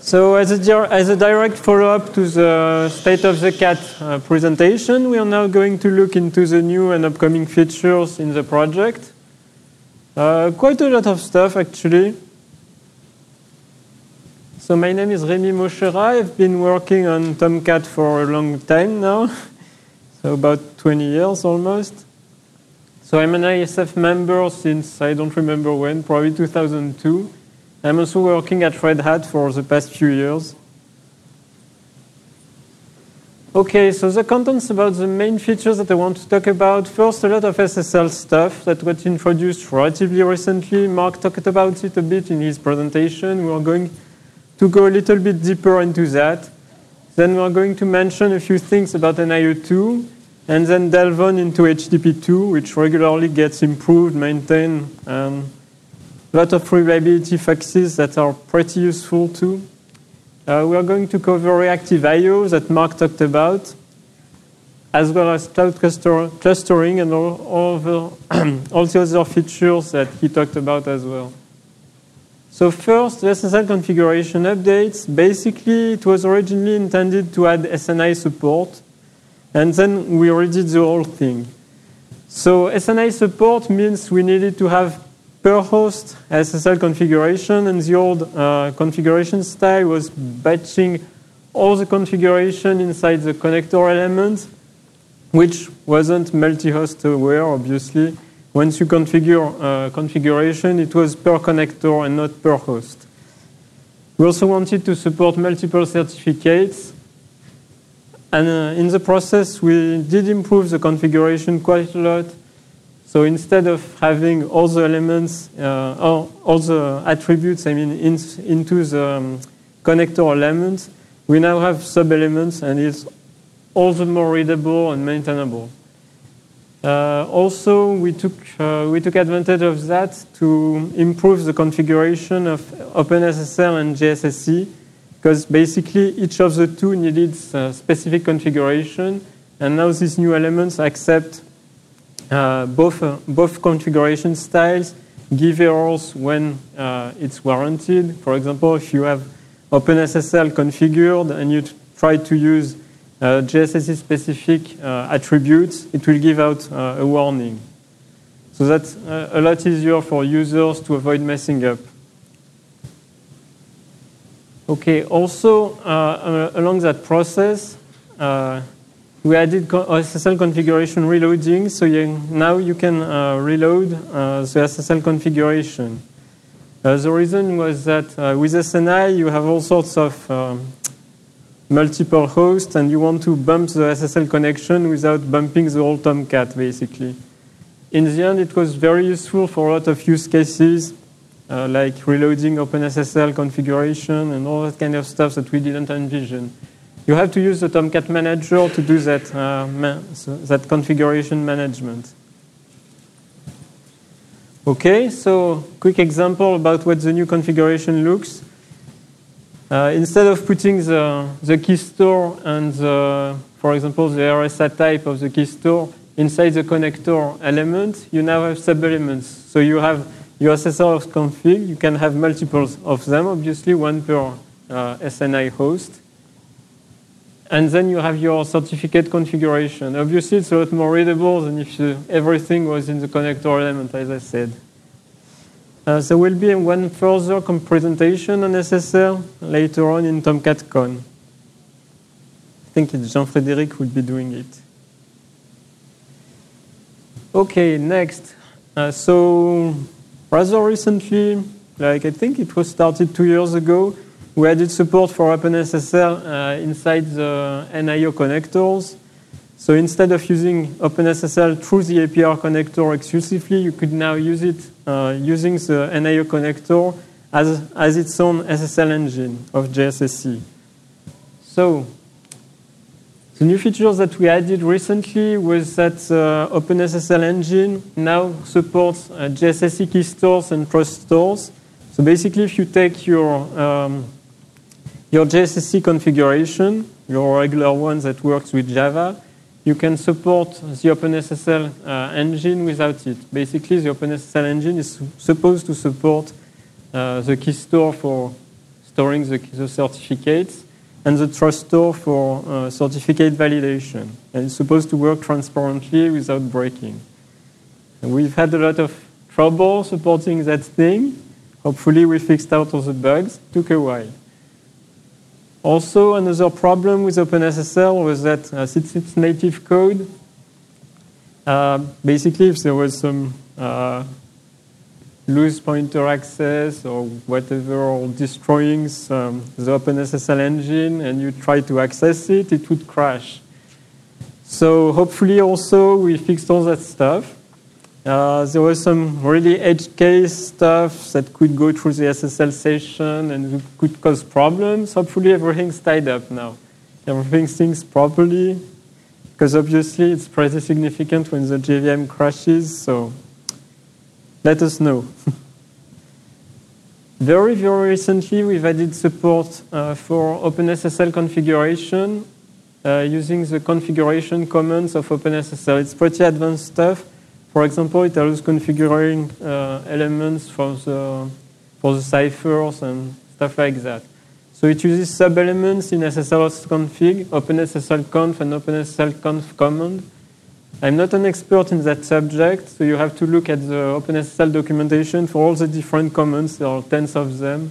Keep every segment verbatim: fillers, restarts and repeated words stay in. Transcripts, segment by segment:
So as a, as a direct follow-up to the State of the Cat uh, presentation, we are now going to look into the new and upcoming features in the project. Uh, quite a lot of stuff, actually. So my name is Rémi Mochera. I've been working on Tomcat for a long time now, so about twenty years almost. So I'm an I S F member since I don't remember when, probably two thousand two. I'm also working at Red Hat for the past few years. Okay, so the contents about the main features that I want to talk about. First, a lot of S S L stuff that got introduced relatively recently. Mark talked about it a bit in his presentation. We're going to go a little bit deeper into that. Then we're going to mention a few things about N I O two, and then delve on into H T T P two, which regularly gets improved, maintained, and a lot of reliability fixes that are pretty useful too. Uh, we are going to cover reactive I O that Mark talked about, as well as cloud cluster, clustering and all, all, the, all the other features that he talked about as well. So first, the S S L configuration updates. Basically, it was originally intended to add S N I support, and then we redid the whole thing. So S N I support means we needed to have per host S S L configuration, and the old uh, configuration style was batching all the configuration inside the connector element, which wasn't multi-host aware, obviously. Once you configure uh, configuration, it was per connector and not per host. We also wanted to support multiple certificates, and uh, in the process, we did improve the configuration quite a lot. So instead of having all the elements, uh, all, all the attributes, I mean, in, into the um, connector elements, we now have sub-elements, and it's all the more readable and maintainable. Uh, also, we took, uh, we took advantage of that to improve the configuration of OpenSSL and J S S E, because basically each of the two needed a specific configuration, and now these new elements accept Uh, both, uh, both configuration styles, give errors when uh, it's warranted. For example, if you have OpenSSL configured and you try to use uh, J S S E-specific uh, attributes, it will give out uh, a warning. So that's uh, a lot easier for users to avoid messing up. Okay, also, uh, along that process, uh, we added S S L configuration reloading, so you, now you can uh, reload uh, the S S L configuration. Uh, the reason was that uh, with S N I, you have all sorts of um, multiple hosts, and you want to bump the S S L connection without bumping the whole Tomcat, basically. In the end, it was very useful for a lot of use cases, uh, like reloading OpenSSL configuration and all that kind of stuff that we didn't envision. You have to use the Tomcat manager to do that, uh, ma so that configuration management. Okay, so quick example about what the new configuration looks. Uh, instead of putting the, the key store and, the, for example, the R S A type of the key store inside the connector element, you now have sub-elements. So you have your S S L config. You can have multiples of them, obviously, one per uh, S N I host. And then you have your certificate configuration. Obviously, it's a lot more readable than if you, everything was in the connector element, as I said. Uh, there will be one further presentation on S S L later on in TomcatCon. I think it's Jean-Frédéric who will be doing it. Okay, next. Uh, so rather recently, like I think it was started two years ago, we added support for OpenSSL uh, inside the N I O connectors. So instead of using OpenSSL through the A P R connector exclusively, you could now use it uh, using the N I O connector as, as its own S S L engine of J S S E. So the new features that we added recently was that the OpenSSL engine now supports uh, J S S E key stores and trust stores. So basically, if you take your um, your J S S E configuration, your regular one that works with Java, you can support the OpenSSL uh, engine without it. Basically, the OpenSSL engine is supposed to support uh, the key store for storing the, the certificates, and the trust store for uh, certificate validation. And it's supposed to work transparently without breaking. And we've had a lot of trouble supporting that thing. Hopefully we fixed out all the bugs. It took a while. Also, another problem with OpenSSL was that uh, since it's native code, uh, basically if there was some uh, loose pointer access or whatever, or destroying some, the OpenSSL engine, and you try to access it, it would crash. So hopefully also we fixed all that stuff. Uh, there was some really edge case stuff that could go through the S S L session and could cause problems. Hopefully everything's tied up now. Everything syncs properly, because obviously it's pretty significant when the J V M crashes, so let us know. Very, very recently we've added support uh, for OpenSSL configuration uh, using the configuration commands of OpenSSL. It's pretty advanced stuff. For example, it allows configuring uh, elements for the, for the ciphers and stuff like that. So it uses sub-elements in S S L host config, OpenSSL-conf and OpenSSL-conf command. I'm not an expert in that subject, so you have to look at the OpenSSL documentation for all the different commands. There are tens of them.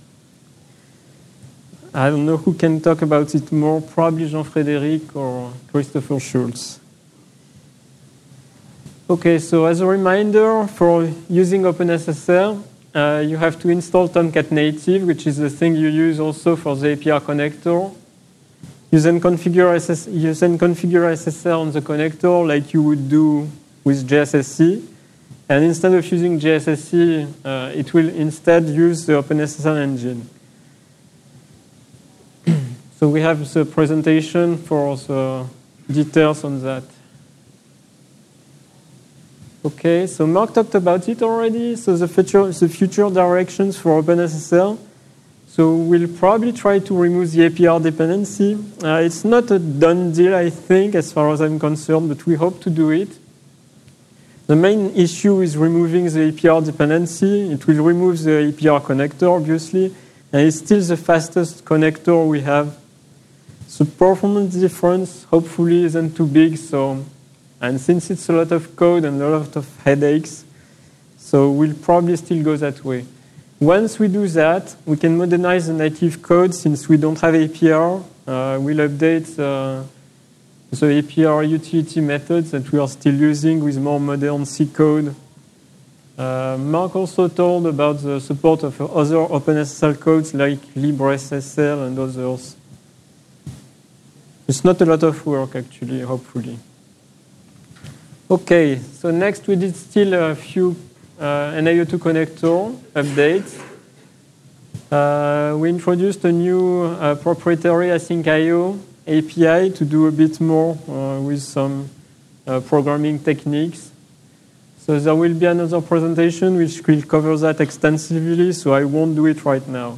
I don't know who can talk about it more, probably Jean-Frédéric or Christopher Schultz. Okay, so as a reminder, for using OpenSSL, uh, you have to install Tomcat Native, which is the thing you use also for the A P R connector. You then configure S S, you then configure S S L on the connector like you would do with J S S C. And instead of using J S S C, uh, it will instead use the OpenSSL engine. So we have the presentation for the details on that. Okay, so Mark talked about it already. So the future, the future directions for OpenSSL. So we'll probably try to remove the A P R dependency. Uh, it's not a done deal, I think, as far as I'm concerned, but we hope to do it. The main issue is removing the A P R dependency. It will remove the A P R connector, obviously, and it's still the fastest connector we have. The performance difference, hopefully, isn't too big. So, and since it's a lot of code and a lot of headaches, so we'll probably still go that way. Once we do that, we can modernize the native code since we don't have A P R. Uh, we'll update uh, the A P R utility methods that we are still using with more modern C code. Uh, Mark also told about the support of other OpenSSL codes like LibreSSL and others. It's not a lot of work, actually, hopefully. Okay, so next we did still a few uh, N I O two connector updates. Uh, we introduced a new uh, proprietary async I O A P I to do a bit more uh, with some uh, programming techniques. So there will be another presentation which will cover that extensively, so I won't do it right now.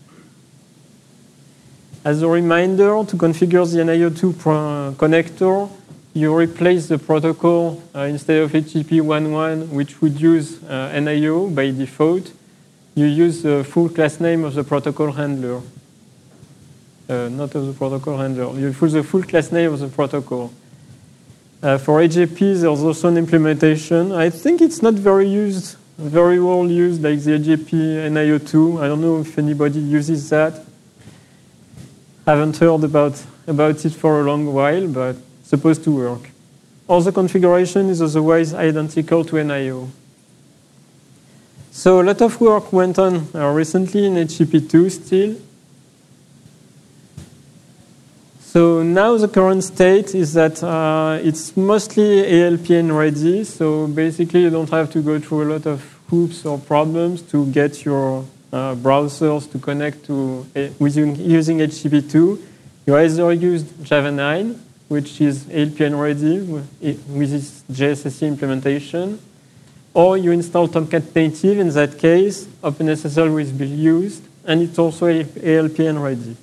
As a reminder, to configure the N I O two connector, you replace the protocol uh, instead of H T T P one one, which would use uh, N I O by default. You use the full class name of the protocol handler. Uh, not of the protocol handler. You use the full class name of the protocol. Uh, for A J P, there's also an implementation. I think it's not very used, very well used, like the A J P N I O two. I don't know if anybody uses that. Haven't heard about, about it for a long while, but it's supposed to work. All the configuration is otherwise identical to N I O. So a lot of work went on uh, recently in H T T P two still. So now the current state is that uh, it's mostly A L P N ready. So basically you don't have to go through a lot of hoops or problems to get your Uh, browsers to connect to uh, using, using H T T P two. You either use Java nine, which is A L P N ready with, with its J S S C implementation, or you install Tomcat Native. In that case, OpenSSL will be used, and it's also A L P N ready.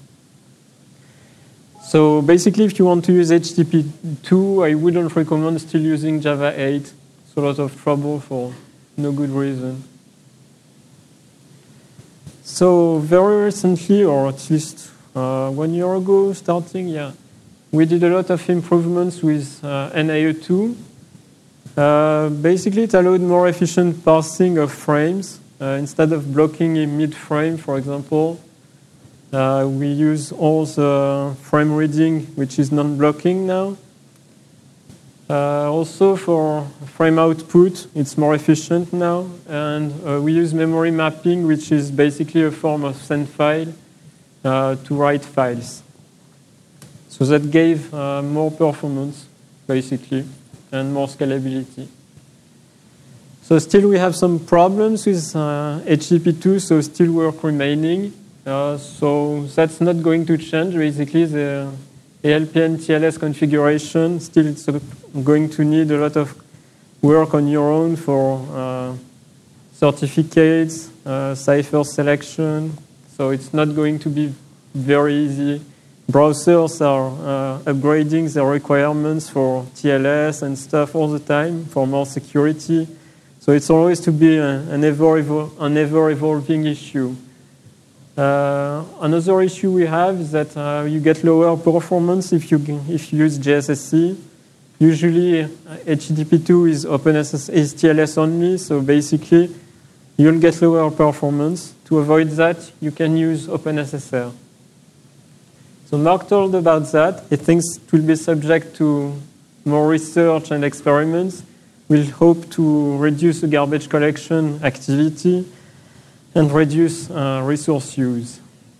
So basically, if you want to use H T T P two, I wouldn't recommend still using Java eight. It's a lot of trouble for no good reason. So very recently, or at least uh, one year ago, starting, yeah, we did a lot of improvements with uh, N I O two. Uh, basically, it allowed more efficient parsing of frames. Uh, instead of blocking in mid-frame, for example, uh, we use all the frame reading, which is non-blocking now. Uh, also, for frame output, it's more efficient now. And uh, we use memory mapping, which is basically a form of send file uh, to write files. So that gave uh, more performance, basically, and more scalability. So still we have some problems with uh, H T T P two, so still work remaining. Uh, so that's not going to change. Basically, the A L P N T L S configuration, still it's going to need a lot of work on your own for uh, certificates, uh, cipher selection. So it's not going to be very easy. Browsers are uh, upgrading their requirements for T L S and stuff all the time for more security. So it's always to be a, an, ever an ever-evolving issue. Uh, another issue we have is that uh, you get lower performance if you, if you use J S S C. Usually, uh, H T T P two is OpenSSL is T L S only, so basically, you'll get lower performance. To avoid that, you can use OpenSSL. So Mark told about that. He thinks it will be subject to more research and experiments. We'll hope to reduce the garbage collection activity and reduce uh, resource use.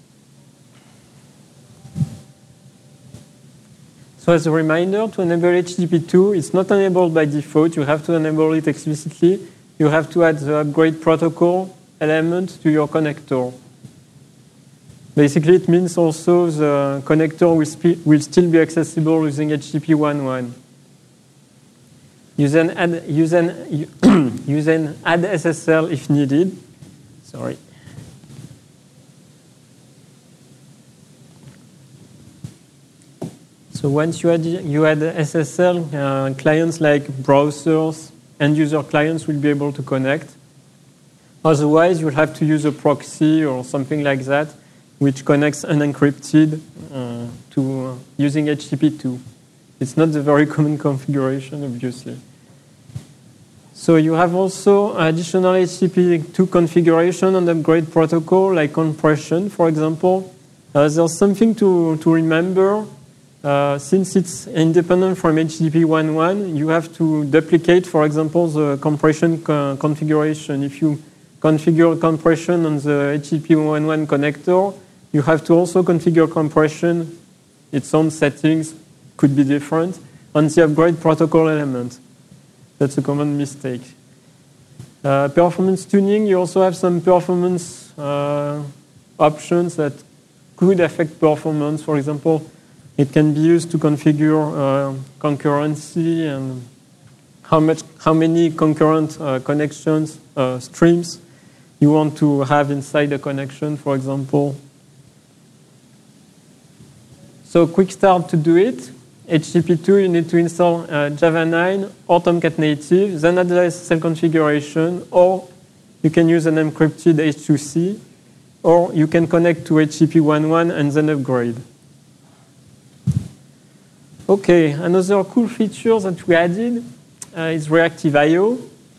So as a reminder, to enable H T T P two, it's not enabled by default. You have to enable it explicitly. You have to add the upgrade protocol element to your connector. Basically, it means also the connector will, will still be accessible using H T T P one point one. You then add, you then, you then add S S L if needed. Sorry. So once you add, you add S S L, uh, clients like browsers and user clients will be able to connect. Otherwise, you'll have to use a proxy or something like that, which connects unencrypted uh, to uh, using H T T P two. It's not the very common configuration, obviously. So you have also additional H T T P two configuration and upgrade protocol, like compression, for example. Uh, there's something to, to remember. Uh, since it's independent from H T T P one point one, you have to duplicate, for example, the compression co configuration. If you configure compression on the H T T P one point one connector, you have to also configure compression. Its own settings could be different on the upgrade protocol element. That's a common mistake. Uh, performance tuning, you also have some performance uh, options that could affect performance. For example, it can be used to configure uh, concurrency and how much, how many concurrent uh, connections, uh, streams you want to have inside a connection, for example. So quick start to do it. H T T P two, you need to install uh, Java nine or Tomcat Native, then add the S S L configuration, or you can use an encrypted H two C, or you can connect to H T T P one point one and then upgrade. Okay, another cool feature that we added uh, is reactive I O.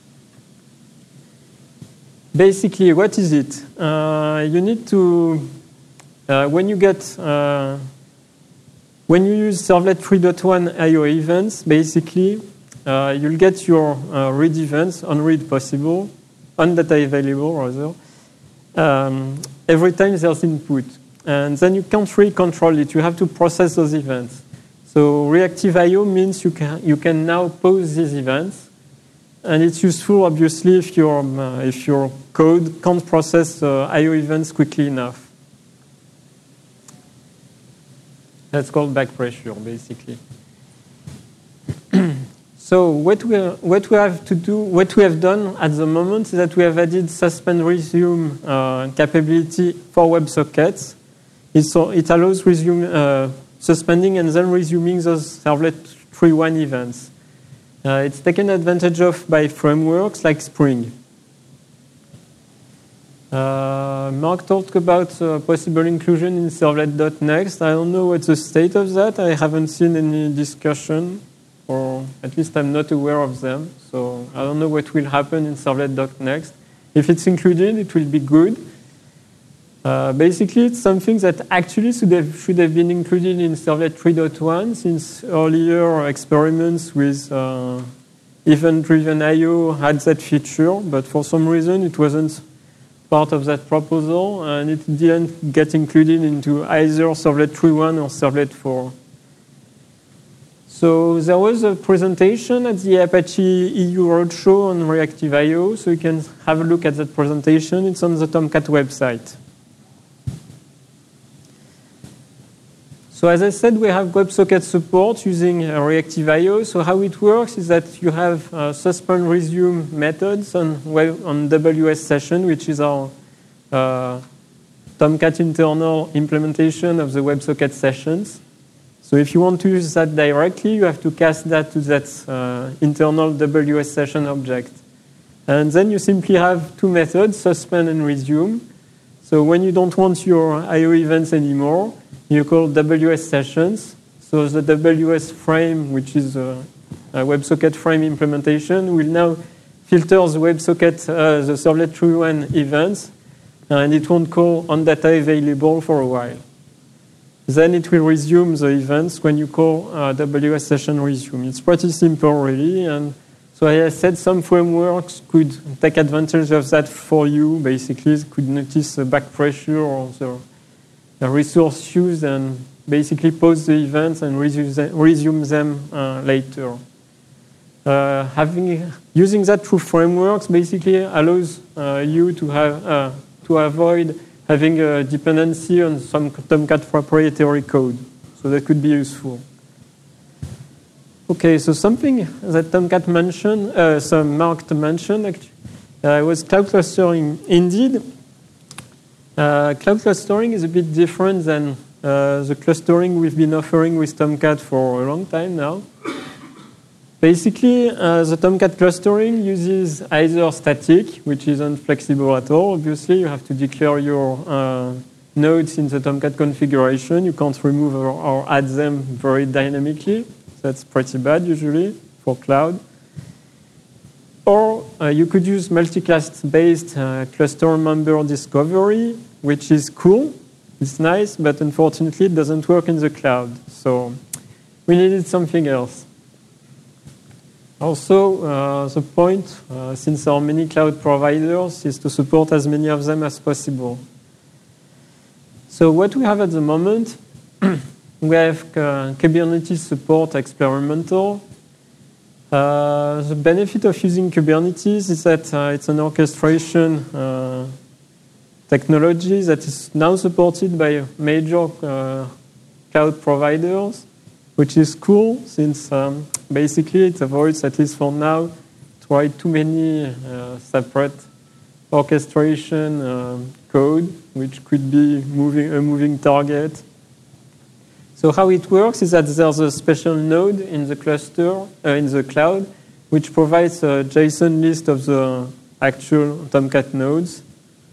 Basically, what is it? Uh, you need to, uh, when you get, uh, when you use Servlet three point one I O events, basically, uh, you'll get your uh, read events, on read possible, on data available, rather, um, every time there's input. And then you can't really control it. You have to process those events. So reactive I O means you can, you can now pause these events. And it's useful, obviously, if your, uh, if your code can't process uh, I O events quickly enough. That's called back pressure, basically. So what we, what we have to do, what we have done at the moment is that we have added suspend resume uh, capability for WebSockets. It's, it allows resume, uh, suspending and then resuming those Servlet three point one events. Uh, it's taken advantage of by frameworks like Spring. Uh, Mark talked about uh, possible inclusion in servlet dot next. I don't know what's the state of that. I haven't seen any discussion, or at least I'm not aware of them. So I don't know what will happen in servlet dot next. If it's included, it will be good. Uh, basically, it's something that actually should have, should have been included in servlet three point one, since earlier experiments with uh, event-driven I O had that feature, but for some reason it wasn't part of that proposal, and it didn't get included into either servlet three point one or servlet four. So there was a presentation at the Apache E U Roadshow on reactive I O, so you can have a look at that presentation. It's on the Tomcat website. So as I said, we have WebSocket support using uh, reactive I O. So how it works is that you have uh, suspend resume methods on, web, on W S session, which is our uh, Tomcat internal implementation of the WebSocket sessions. So if you want to use that directly, you have to cast that to that uh, internal W S session object. And then you simply have two methods, suspend and resume. So when you don't want your I O events anymore, you call W S sessions. So the W S frame, which is a, a WebSocket frame implementation, will now filter the WebSocket, uh, the servlet three point one events, and it won't call on data available for a while. Then it will resume the events when you call uh, W S session resume. It's pretty simple, really. And so as I said, some frameworks could take advantage of that for you. Basically, they could notice the back pressure or the the resource used and basically pause the events and resume them uh, later. Uh, having using that through frameworks basically allows uh, you to have uh, to avoid having a dependency on some Tomcat proprietary code. So that could be useful. Okay, so something that Tomcat mentioned, uh, some Mark mentioned, actually, uh, was cloud clustering. Indeed. Uh, cloud clustering is a bit different than uh, the clustering we've been offering with Tomcat for a long time now. Basically, uh, the Tomcat clustering uses either static, which isn't flexible at all. Obviously, you have to declare your uh, nodes in the Tomcat configuration. You can't remove or, or add them very dynamically. That's pretty bad usually for cloud. Or uh, you could use multiclass-based uh, cluster member discovery, which is cool. It's nice, but unfortunately it doesn't work in the cloud. So we needed something else. Also, uh, the point, uh, since there are many cloud providers, is to support as many of them as possible. So what we have at the moment, we have uh, Kubernetes support experimental. Uh, the benefit of using Kubernetes is that uh, it's an orchestration uh, technology that is now supported by major uh, cloud providers, which is cool since um, basically it avoids, at least for now, to write too many uh, separate orchestration uh, code, which could be moving a moving target. So how it works is that there's a special node in the cluster, uh, in the cloud, which provides a JSON list of the actual Tomcat nodes.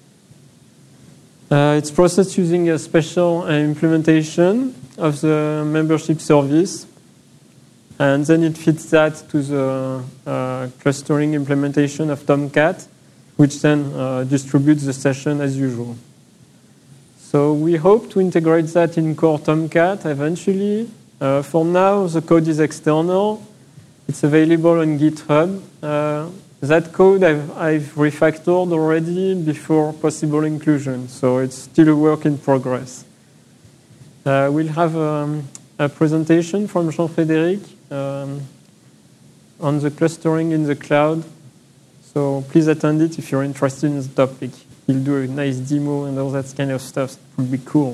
Uh, it's processed using a special uh, implementation of the membership service, and then it feeds that to the uh, clustering implementation of Tomcat, which then uh, distributes the session as usual. So we hope to integrate that in core Tomcat eventually. Uh, for now, the code is external. It's available on GitHub. Uh, that code I've, I've refactored already before possible inclusion, so it's still a work in progress. Uh, we'll have um, a presentation from Jean-Frédéric um, on the clustering in the cloud. So please attend it if you're interested in the topic. He'll do a nice demo and all that kind of stuff. It would be cool.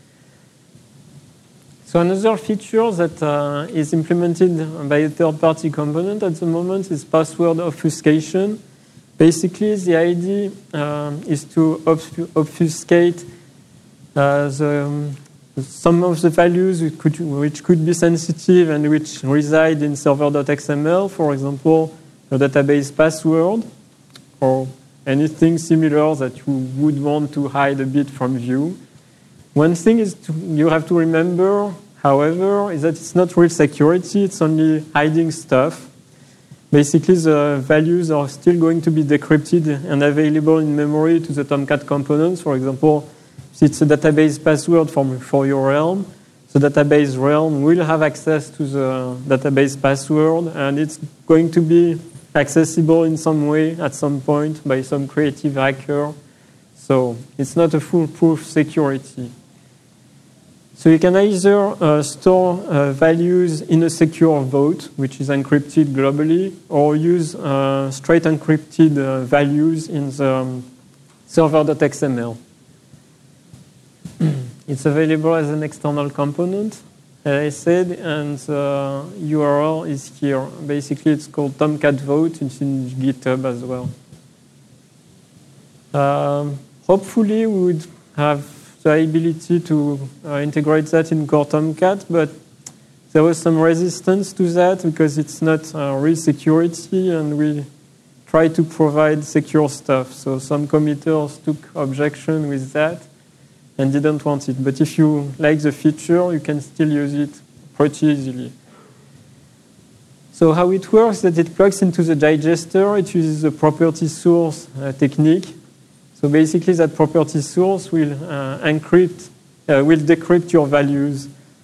So another feature that uh, is implemented by a third-party component at the moment is password obfuscation. Basically, the idea uh, is to obfuscate uh, the, um, some of the values which could, which could be sensitive and which reside in server dot X M L, for example, a database password, or anything similar that you would want to hide a bit from view. One thing is to, you have to remember, however, is that it's not real security, it's only hiding stuff. Basically, the values are still going to be decrypted and available in memory to the Tomcat components. For example, if it's a database password for, for your realm, the database realm will have access to the database password, and it's going to be accessible in some way at some point by some creative hacker. So it's not a foolproof security. So you can either uh, store uh, values in a secure vault, which is encrypted globally, or use uh, straight encrypted uh, values in the um, server dot X M L. It's available as an external component, as I said, and the U R L is here. Basically, it's called Tomcat Vault. It's in GitHub as well. Um, hopefully, we would have the ability to uh, integrate that in Core Tomcat, but there was some resistance to that because it's not uh, real security, and we try to provide secure stuff. So some committers took objection with that and didn't want it. But if you like the feature, you can still use it pretty easily. So how it works is that it plugs into the digester. It uses the property source uh, technique. So basically, that property source will uh, encrypt, uh, will decrypt your values.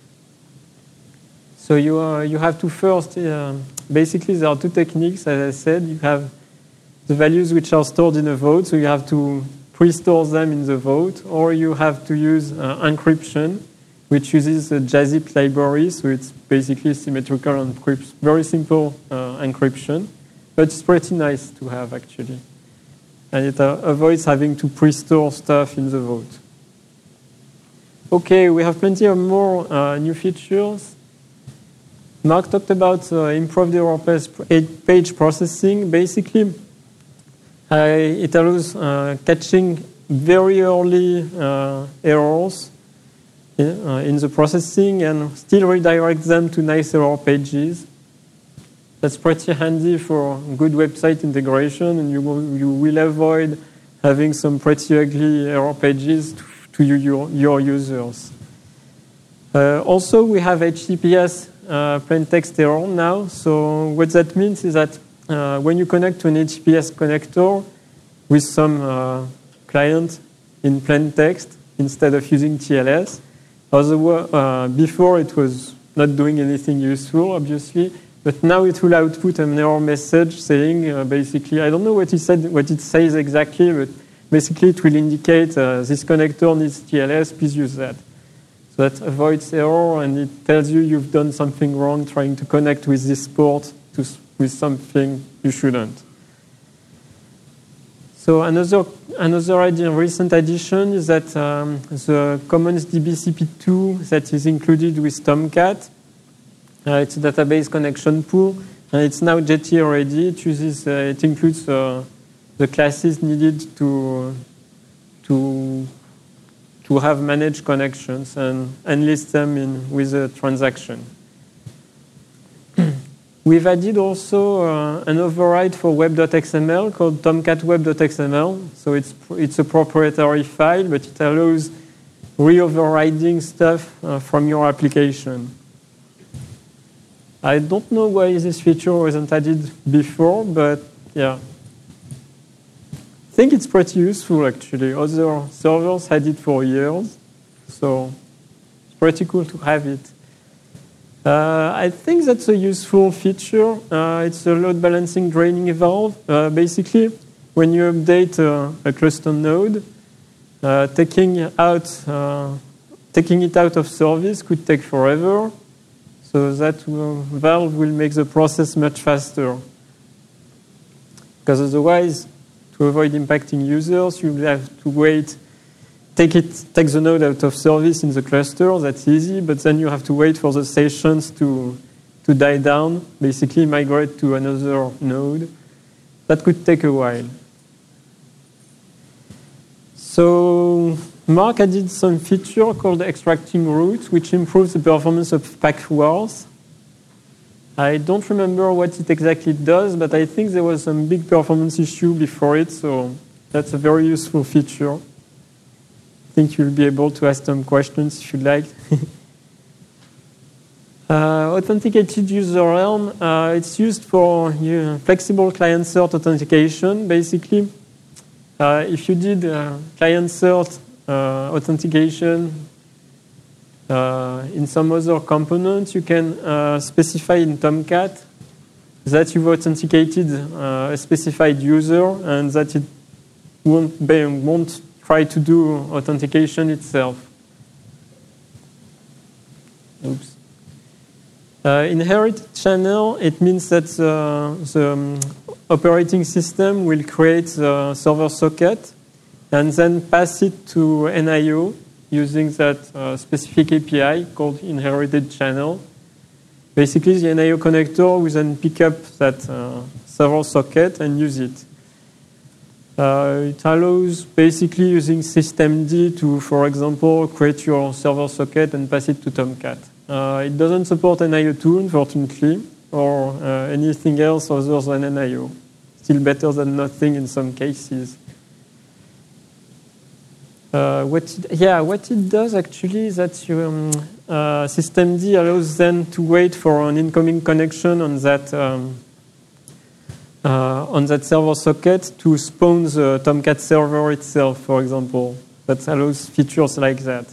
So you uh, you have to first, uh, basically, there are two techniques. As I said, you have the values which are stored in a vault, so you have to pre-store them in the vault, or you have to use uh, encryption, which uses the JAZIP library. So it's basically symmetrical encryption, very simple uh, encryption, but it's pretty nice to have actually. And it uh, avoids having to pre-store stuff in the vault. Okay, we have plenty of more uh, new features. Mark talked about uh, improved error page processing. Basically, uh, it allows uh, catching very early uh, errors in, uh, in the processing and still redirect them to nice error pages. That's pretty handy for good website integration, and you will, you will avoid having some pretty ugly error pages to, to you, your, your users. Uh, also, we have H T T P S uh, plain text error now. So what that means is that uh, when you connect to an H T T P S connector with some uh, client in plain text instead of using T L S, otherwise, uh, before it was not doing anything useful, obviously. But now it will output an error message saying, uh, basically, I don't know what it said, what it says exactly, but basically it will indicate uh, this connector needs T L S, please use that. So that avoids error, and it tells you you've done something wrong trying to connect with this port to, with something you shouldn't. So another another idea, recent addition is that um, the Commons D B C P two that is included with Tomcat. Uh, it's a database connection pool, and it's now J T A ready. It uses, uh, it includes uh, the classes needed to to to have managed connections and enlist them in with a transaction. We've added also uh, an override for web dot X M L called Tomcat web dot X M L. So it's it's a proprietary file, but it allows re-overriding stuff uh, from your application. I don't know why this feature wasn't added before, but yeah. I think it's pretty useful, actually. Other servers had it for years, so it's pretty cool to have it. Uh, I think that's a useful feature. Uh, it's a load balancing draining valve. Uh, basically, when you update uh, a cluster node, uh, taking, out, uh, taking it out of service could take forever. So that will, valve will make the process much faster. Because otherwise, to avoid impacting users, you will have to wait, take it, take the node out of service in the cluster. That's easy, but then you have to wait for the sessions to to die down. Basically, migrate to another node. That could take a while. So Mark added some feature called extracting routes, which improves the performance of pack wars. I don't remember what it exactly does, but I think there was some big performance issue before it, so That's a very useful feature. I think you'll be able to ask some questions if you'd like. uh, authenticated user Elm, uh, it's used for uh, flexible client-cert authentication. Basically, uh, if you did uh, client-cert uh, authentication uh, in some other component, you can uh, specify in Tomcat that you've authenticated uh, a specified user and that it won't, be, won't try to do authentication itself. Oops. Uh, inherited channel, it means that uh, the um, operating system will create the server socket and then pass it to N I O using that uh, specific A P I called inherited channel. Basically, the N I O connector will then pick up that uh, server socket and use it. Uh, it allows basically using systemd to, for example, create your server socket and pass it to Tomcat. Uh, it doesn't support N I O two, unfortunately, or uh, anything else other than N I O. Still better than nothing in some cases. Uh, what it, yeah, what it does actually is that you, um, uh, systemd allows then to wait for an incoming connection on that um, uh, on that server socket to spawn the Tomcat server itself, for example. That allows features like that.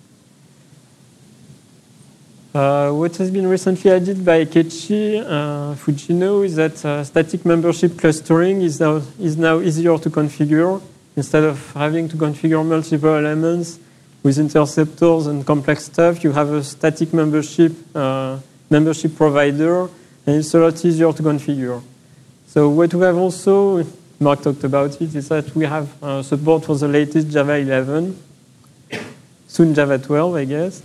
Uh, what has been recently added by Kechi uh, Fujino is that uh, static membership clustering is now, is now easier to configure. Instead of having to configure multiple elements with interceptors and complex stuff, you have a static membership uh, membership provider, and it's a lot easier to configure. So what we have also, Mark talked about it, is that we have uh, support for the latest Java eleven, soon Java twelve, I guess.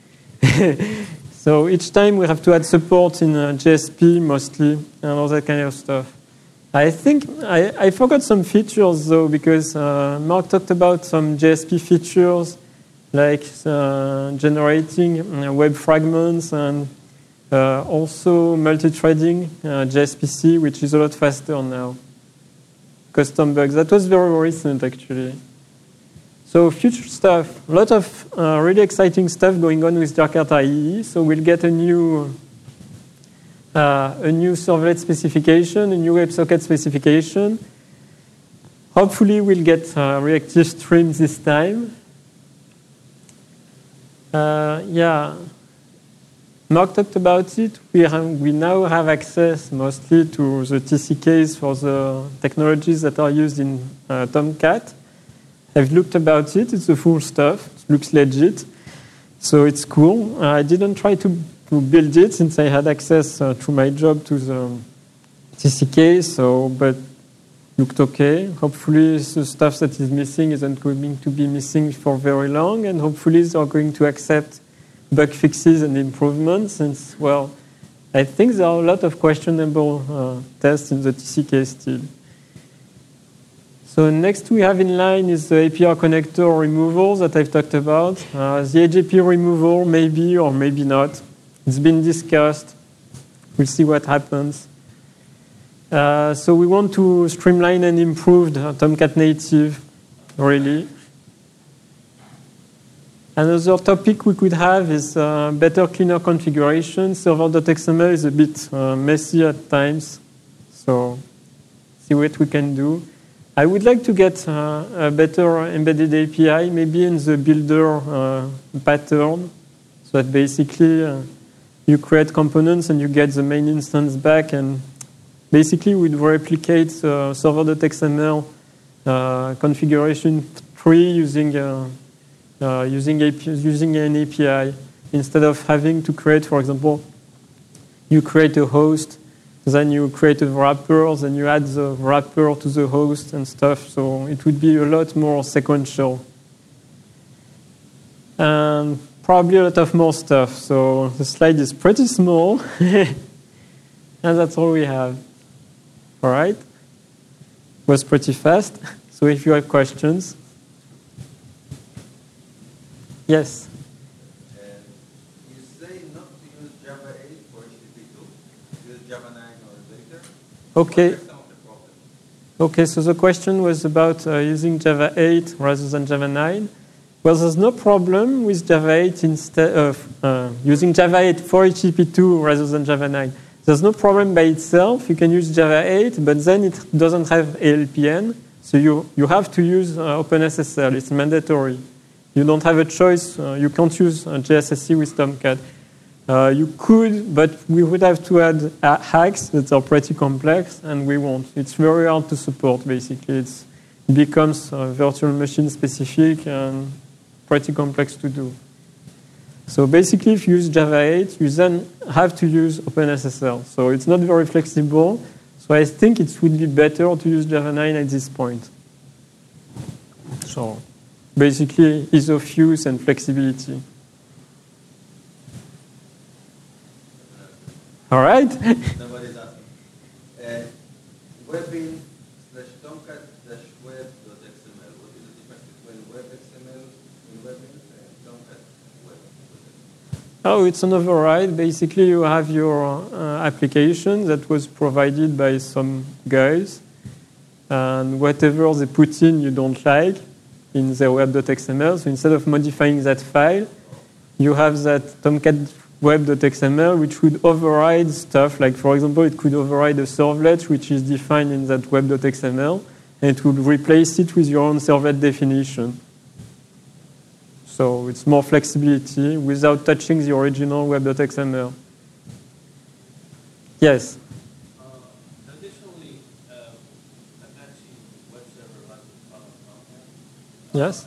So each time we have to add support in uh, J S P mostly, and all that kind of stuff. I think I, I forgot some features though, because uh, Mark talked about some J S P features like uh, generating uh, web fragments and uh, also multi-threading uh, J S P C, which is a lot faster now. Custom bugs. That was very recent actually. So future stuff, a lot of uh, really exciting stuff going on with Jakarta I E E. So we'll get a new uh, a new servlet specification, a new WebSocket specification. Hopefully we'll get uh, reactive streams this time. Uh, yeah, Mark talked about it. We, have, we now have access mostly to the T C Ks for the technologies that are used in uh, Tomcat. I've looked about it. It's the full stuff. It looks legit. So it's cool. Uh, I didn't try to, to build it since I had access uh, through my job to the T C K, so, but looked okay. Hopefully the stuff that is missing isn't going to be missing for very long, and hopefully they're going to accept bug fixes and improvements since, well, I think there are a lot of questionable uh, tests in the T C K still. So next we have in line is the A P I connector removal that I've talked about. Uh, the A J P removal, maybe or maybe not. It's been discussed. We'll see what happens. Uh, so we want to streamline and improve the Tomcat native, really. Another topic we could have is uh, better, cleaner configuration. Server.xml is a bit uh, messy at times. So see what we can do. I would like to get uh, a better embedded A P I, maybe in the builder uh, pattern, so that basically uh, you create components and you get the main instance back, and basically we'd replicate uh, server.xml uh, configuration tree using uh, uh, using, A P I, using an A P I instead of having to create, for example, you create a host. Then you create a wrapper, then you add the wrapper to the host and stuff. So it would be a lot more sequential. And probably a lot of more stuff. So the slide is pretty small. And that's all we have. All right? It was pretty fast. So if you have questions. Yes? Okay. Okay, so the question was about uh, using Java eight rather than Java nine. Well, there's no problem with Java eight instead of uh, using Java eight for H T T P two rather than Java nine. There's no problem by itself. You can use Java eight, but then it doesn't have A L P N, so you, you have to use uh, OpenSSL. It's mandatory. You don't have a choice. Uh, you can't use uh, J S S C with Tomcat. Uh, you could, but we would have to add uh, hacks that are pretty complex, and we won't. It's very hard to support, basically. It's, it becomes uh, virtual machine specific and pretty complex to do. So basically, if you use Java eight, you then have to use OpenSSL. So it's not very flexible. So I think it would be better to use Java nine at this point. So basically, ease of use and flexibility. All right? Nobody's asking. Uh, Webin slash Tomcat slash web.xml. What is the difference between web.xml and Webin and Tomcat web? Oh, it's an override. Basically, you have your uh, application that was provided by some guys. And whatever they put in you don't like in their web.xml. So instead of modifying that file, you have that Tomcat web.xml, which would override stuff. Like, for example, it could override a servlet, which is defined in that web.xml, and it would replace it with your own servlet definition. So it's more flexibility without touching the original web.xml. Yes? Uh, traditionally, uh, Apache web server has a ton of content. Yes?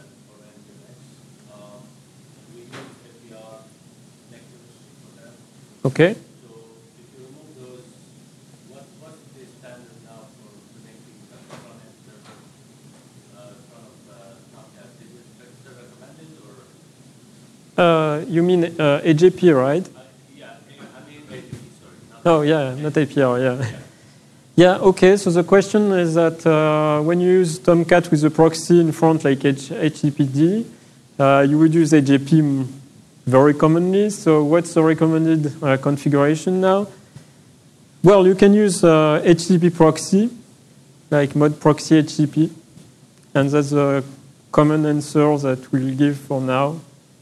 Okay. So if you remove those, what, what's the standard now for connecting the front-end server, uh, front of uh, Tomcat? Is it server recommended or? Uh, you mean uh, A J P, right? Uh, yeah, I mean A J P, sorry. Oh, yeah, not A P R, yeah. Yeah, yeah okay, so the question is that uh, when you use Tomcat with a proxy in front, like H T T P D, uh, you would use A J P very commonly. So what's the recommended uh, configuration now? Well, you can use uh, H T T P proxy, like mod proxy H T T P. And that's a common answer that we'll give for now.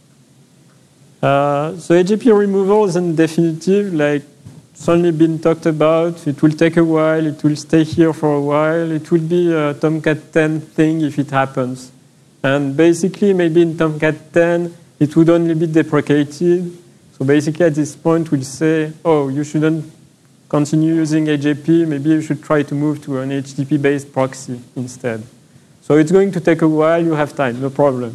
Uh, so A J P removal isn't definitive, like it's only been talked about. It will take a while. It will stay here for a while. It will be a Tomcat ten thing if it happens. And basically, maybe in Tomcat ten, it would only be deprecated. So basically, at this point, we'll say, oh, you shouldn't continue using A J P. Maybe you should try to move to an H T T P-based proxy instead. So it's going to take a while. You have time, no problem.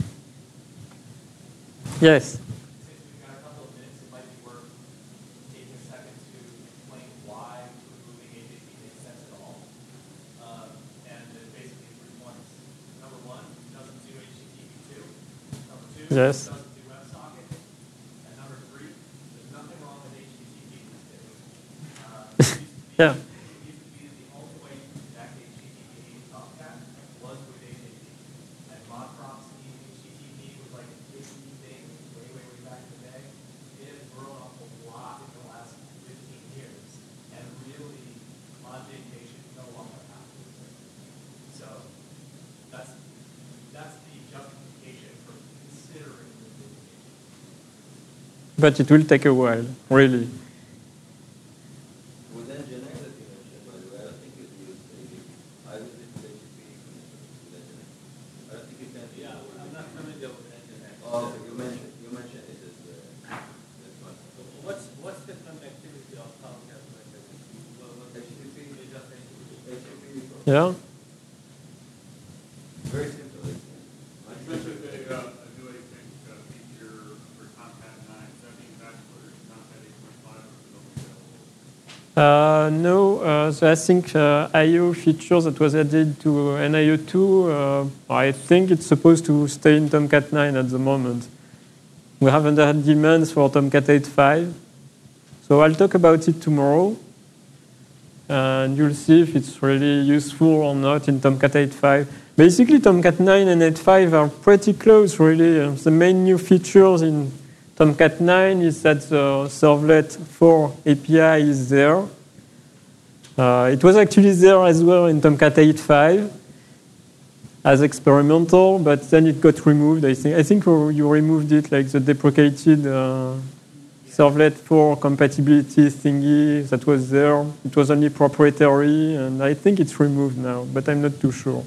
Yes? Since we've got a couple of minutes, it might be worth taking a second to explain why removing A J P makes sense at all. Um, and there's basically three points. Number one, it doesn't do H T T P two. Number two, Yes. it doesn't do WebSocket. And number three, there's nothing wrong with H T T P these days. Uh, it used to be, Yeah. It used to be that the only way to connect H T T P to Tomcat was with A J P. And mod proxy H T T P was like a big thing way, way, way back in the day. It has grown up a lot in the last fifteen years. And really, mod dictation no longer happens. So that's that's the justification for considering removing H T T P. But it will take a while, really. With Nginx that you mentioned, by the way, I don't think it used A J P. I was in H T T P with Nginx. I don't think you can. Yeah, I'm not familiar with Nginx. Oh, okay, you mentioned you mentioned it as uh, this one. What's what's the connectivity of Tomcat with H T T P? Well, what H T T P. is just H T T P? H T T P. Yeah? Very simple. Especially if they uh, do a uh, feature for Tomcat nine, does that mean that's for Tomcat eight point five or is it only available? Uh, no, uh, so I think uh, I O feature that was added to N I O two, uh, I think it's supposed to stay in Tomcat nine at the moment. We haven't had demands for Tomcat eight point five. So I'll talk about it tomorrow. And you'll see if it's really useful or not in Tomcat eight point five. Basically, Tomcat nine and eight point five are pretty close, really. Uh, the main new features in Tomcat nine is that the servlet four A P I is there. Uh, it was actually there as well in Tomcat eight point five as experimental, but then it got removed. I think I think you removed it, like the deprecated uh, Servlet four compatibility thingy that was there. It was only proprietary, and I think it's removed now, but I'm not too sure.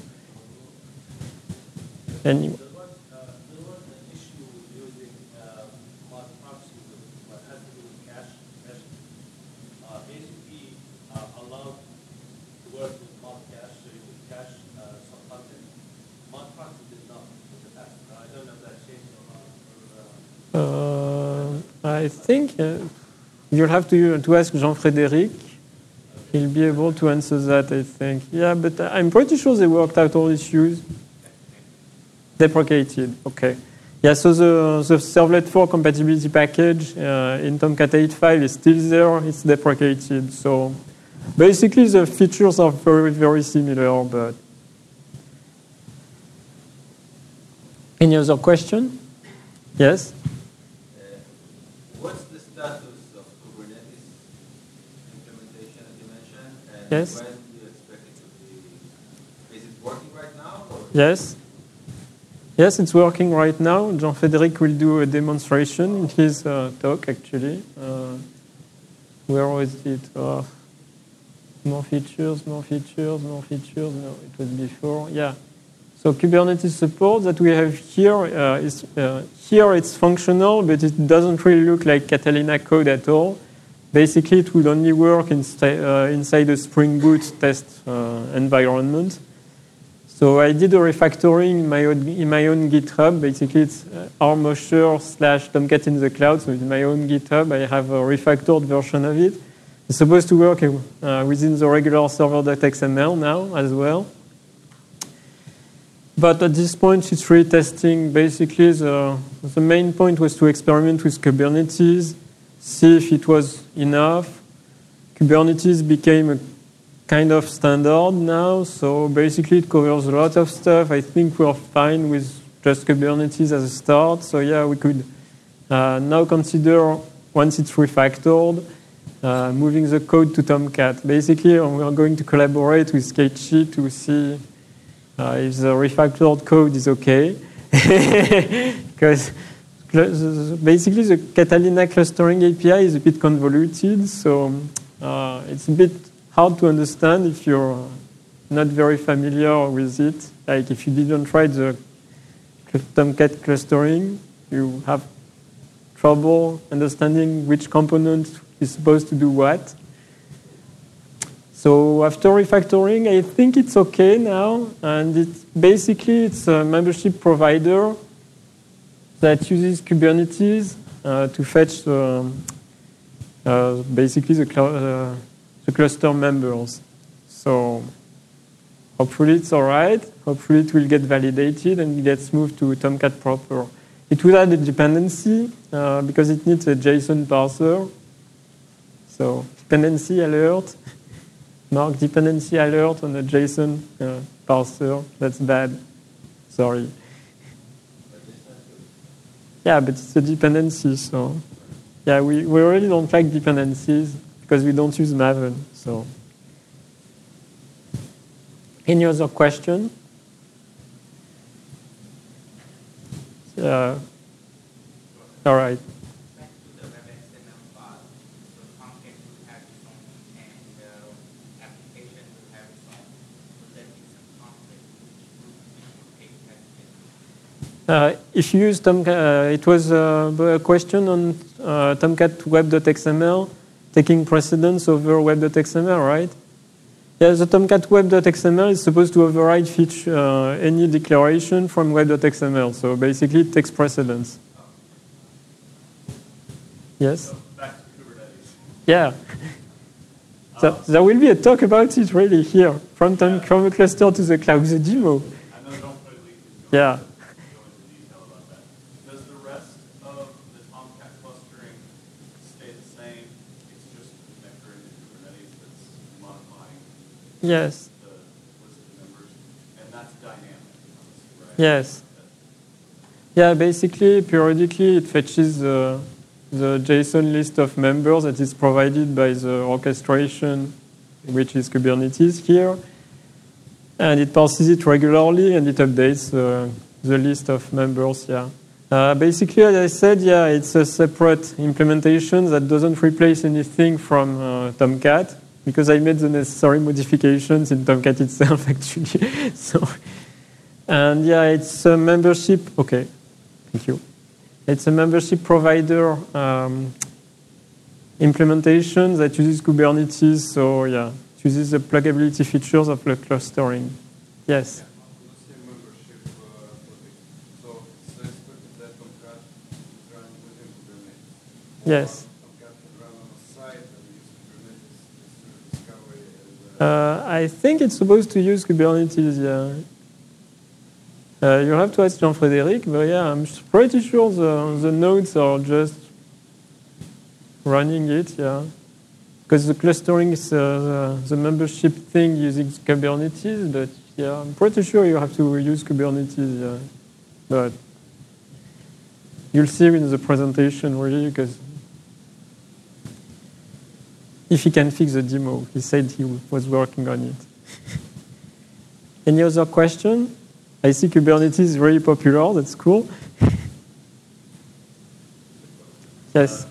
Anyway. There was, uh, there was an issue with using uh, mod proxy with what has to do with cache. cache. Uh, basically, uh, allowed to work with mod cache, so you could cache uh, some content. Mod proxy did not in the past. Uh, I don't know if that changed or not. Or, uh, Uh, I think uh, you'll have to, to ask Jean-Frédéric. He'll be able to answer that, I think. Yeah, but I'm pretty sure they worked out all issues. Deprecated, okay. Yeah, so the, the Servlet four compatibility package uh, in Tomcat eight point five is still there. It's deprecated. So basically, the features are very, very similar. But any other question? Yes? What's the status of Kubernetes implementation that you mentioned? And Yes. when do you expect it to be? Is it working right now? Or? Yes. Yes, it's working right now. Jean-Frédéric will do a demonstration in his uh, talk, actually. Uh, where was it? Uh, more features, more features, more features. No, it was before. Yeah. So Kubernetes support that we have here uh, is uh, here it's functional, but it doesn't really look like Catalina code at all. Basically, it would only work insta- uh, inside a Spring Boot test uh, environment. So I did a refactoring in my own, in my own GitHub. Basically, it's uh, rmosher slash Tomcat in the cloud. So in my own GitHub, I have a refactored version of it. It's supposed to work uh, within the regular server.xml now as well. But at this point, it's really testing. Basically, the, the main point was to experiment with Kubernetes, see if it was enough. Kubernetes became a kind of standard now, so basically it covers a lot of stuff. I think we're fine with just Kubernetes as a start. So yeah, we could uh, now consider, once it's refactored, uh, moving the code to Tomcat. Basically, we are going to collaborate with Sketchy to see uh, if the refactored code is okay. Because basically the Catalina clustering A P I is a bit convoluted, so uh, it's a bit hard to understand if you're not very familiar with it. Like if you didn't try the Tomcat clustering, you have trouble understanding which component is supposed to do what. So after refactoring, I think it's okay now, and it's basically it's a membership provider that uses Kubernetes uh, to fetch the, uh, basically the, cl- uh, the cluster members. So hopefully it's all right. Hopefully it will get validated and it gets moved to Tomcat proper. It will add a dependency uh, because it needs a JSON parser. So dependency alert. Mark dependency alert on a JSON uh, parser. That's bad. Sorry. Yeah, but it's a dependency, so yeah, we, we really don't like dependencies because we don't use Maven. So, any other question? Uh, all right. Back to the WebXML file, so Tomcat will have its own and the application will have its own. Would there be some conflict which group which has been? Uh, if you use Tomcat, uh, it was uh, a question on uh, Tomcat web.xml taking precedence over web.xml, right? Yeah, the Tomcat web.xml is supposed to override feature, uh, any declaration from web.xml. So basically, it takes precedence. Yes? So back to Kubernetes. Yeah. So there will be a talk about it really here, from, tom- from a cluster to the cloud, the demo. I know don't put leak is going Yeah. to go into detail about that. Does the rest of the Tomcat clustering stay the same? It's just the connector into Kubernetes that's modifying Yes. the list of members, and that's dynamic, right? Yes. Yeah, basically, periodically, it fetches uh, the JSON list of members that is provided by the orchestration which is Kubernetes here. And it parses it regularly, and it updates uh, the list of members, yeah. Uh, basically, as I said, yeah, it's a separate implementation that doesn't replace anything from uh, Tomcat, because I made the necessary modifications in Tomcat itself, actually. So, and yeah, it's a membership, okay, thank you. It's a membership provider um, implementation that uses Kubernetes, so yeah, it uses the pluggability features of the clustering. Yes? Yes. Uh, I think it's supposed to use Kubernetes, yeah. Uh, you have to ask Jean-Frédéric, but yeah, I'm pretty sure the, the nodes are just running it, yeah. Because the clustering is uh, the, the membership thing using Kubernetes, but yeah, I'm pretty sure you have to use Kubernetes, yeah. But you'll see in the presentation, really, because if he can fix the demo, he said he was working on it. Any other question? I see Kubernetes is very popular. That's cool. Yes?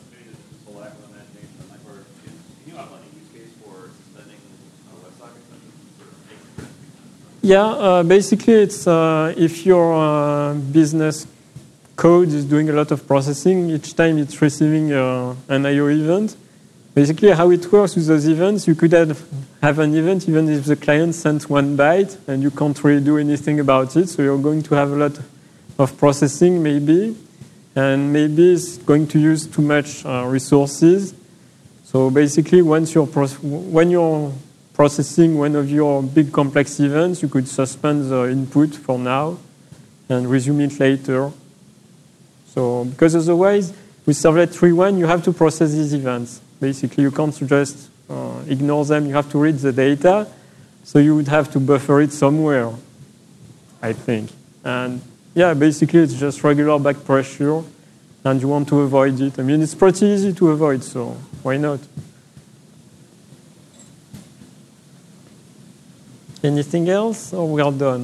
Yeah, uh, basically it's uh, if your uh, business code is doing a lot of processing, each time it's receiving uh, an I O event. Basically how it works with those events, you could have, have an event even if the client sent one byte and you can't really do anything about it. So you're going to have a lot of processing maybe, and maybe it's going to use too much uh, resources. So basically once you're when you're processing one of your big complex events, you could suspend the input for now and resume it later. So because otherwise with Servlet three point one you have to process these events. Basically, you can't just uh, ignore them. You have to read the data. So you would have to buffer it somewhere, I think. And yeah, basically, it's just regular back pressure. And you want to avoid it. I mean, it's pretty easy to avoid, so why not? Anything else, or we are done?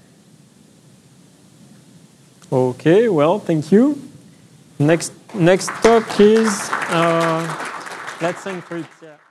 Okay, well, thank you. Next, next talk is... Uh, Let's encrypt, yeah.